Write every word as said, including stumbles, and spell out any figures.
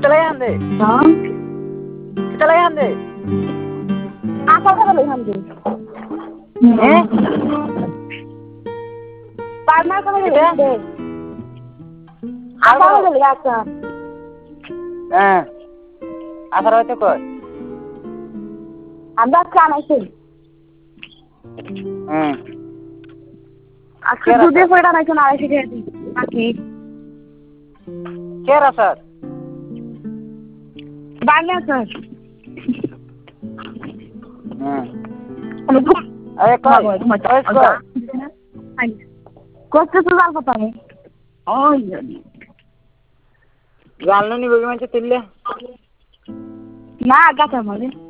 चले आंदे हाँ चले आंदे आशा चले आंदे हैं पार्टनर चले आंदे आशा चले आशा हाँ आशा रहते कोई अंदर क्या नहीं थे हाँ अच्छा दूधे कोई नहीं सुना रही थी बाकी क्या रहा सर बालने सर हाँ अरे कोई कोई कोई कोई तो सुधार पता नहीं ओह जालना नहीं बगी मंचे तिल्ले ना आगा था मुझे